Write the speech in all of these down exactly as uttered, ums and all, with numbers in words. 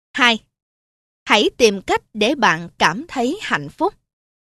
Hai, hãy tìm cách để bạn cảm thấy hạnh phúc.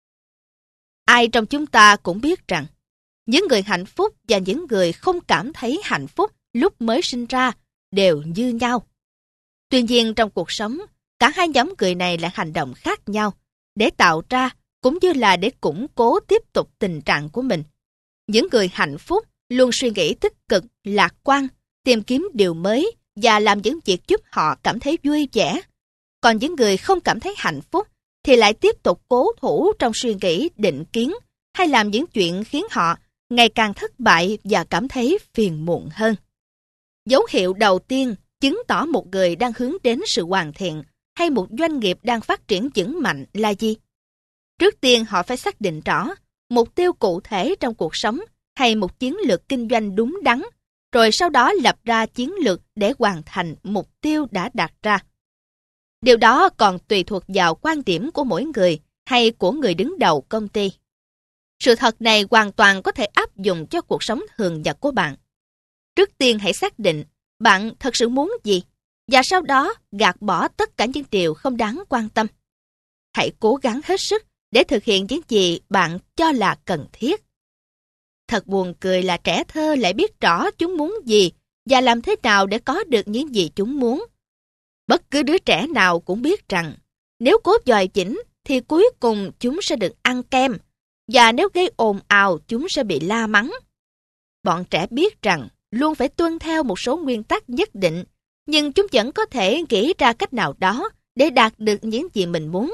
Ai trong chúng ta cũng biết rằng, những người hạnh phúc và những người không cảm thấy hạnh phúc lúc mới sinh ra đều như nhau. Tuy nhiên trong cuộc sống, cả hai nhóm người này lại hành động khác nhau để tạo ra cũng như là để củng cố tiếp tục tình trạng của mình. Những người hạnh phúc luôn suy nghĩ tích cực, lạc quan, tìm kiếm điều mới và làm những việc giúp họ cảm thấy vui vẻ. Còn những người không cảm thấy hạnh phúc thì lại tiếp tục cố thủ trong suy nghĩ định kiến hay làm những chuyện khiến họ ngày càng thất bại và cảm thấy phiền muộn hơn. Dấu hiệu đầu tiên chứng tỏ một người đang hướng đến sự hoàn thiện hay một doanh nghiệp đang phát triển vững mạnh là gì? Trước tiên họ phải xác định rõ mục tiêu cụ thể trong cuộc sống hay một chiến lược kinh doanh đúng đắn, rồi sau đó lập ra chiến lược để hoàn thành mục tiêu đã đặt ra. Điều đó còn tùy thuộc vào quan điểm của mỗi người hay của người đứng đầu công ty. Sự thật này hoàn toàn có thể áp dụng cho cuộc sống thường nhật của bạn. Trước tiên hãy xác định bạn thật sự muốn gì, và sau đó gạt bỏ tất cả những điều không đáng quan tâm. Hãy cố gắng hết sức để thực hiện những gì bạn cho là cần thiết. Thật buồn cười là trẻ thơ lại biết rõ chúng muốn gì và làm thế nào để có được những gì chúng muốn. Bất cứ đứa trẻ nào cũng biết rằng nếu cố dòi chỉnh thì cuối cùng chúng sẽ được ăn kem, và nếu gây ồn ào chúng sẽ bị la mắng. Bọn trẻ biết rằng luôn phải tuân theo một số nguyên tắc nhất định, nhưng chúng vẫn có thể nghĩ ra cách nào đó để đạt được những gì mình muốn.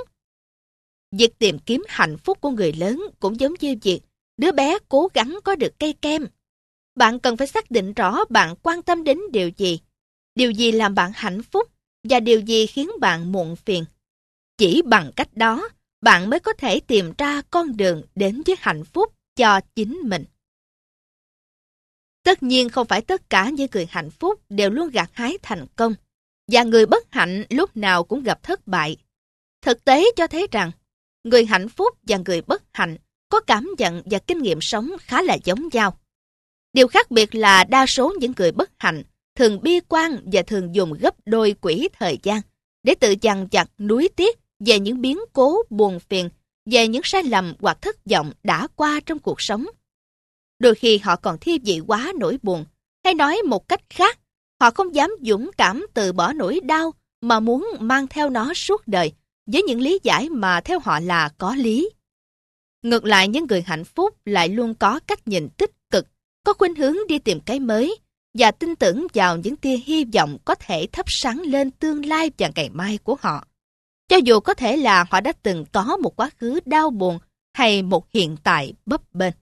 Việc tìm kiếm hạnh phúc của người lớn cũng giống như việc đứa bé cố gắng có được cây kem. Bạn cần phải xác định rõ bạn quan tâm đến điều gì, điều gì làm bạn hạnh phúc và điều gì khiến bạn muộn phiền. Chỉ bằng cách đó, bạn mới có thể tìm ra con đường đến với hạnh phúc cho chính mình. Tất nhiên không phải tất cả những người hạnh phúc đều luôn gặt hái thành công, và người bất hạnh lúc nào cũng gặp thất bại. Thực tế cho thấy rằng, người hạnh phúc và người bất hạnh có cảm nhận và kinh nghiệm sống khá là giống nhau. Điều khác biệt là đa số những người bất hạnh thường bi quan và thường dùng gấp đôi quỹ thời gian để tự dằn vặt nuối tiếc về những biến cố buồn phiền, về những sai lầm hoặc thất vọng đã qua trong cuộc sống. Đôi khi họ còn thi vị quá nỗi buồn, hay nói một cách khác, họ không dám dũng cảm từ bỏ nỗi đau mà muốn mang theo nó suốt đời, với những lý giải mà theo họ là có lý. Ngược lại, những người hạnh phúc lại luôn có cách nhìn tích cực, có khuynh hướng đi tìm cái mới, và tin tưởng vào những tia hy vọng có thể thắp sáng lên tương lai và ngày mai của họ. Cho dù có thể là họ đã từng có một quá khứ đau buồn hay một hiện tại bấp bênh.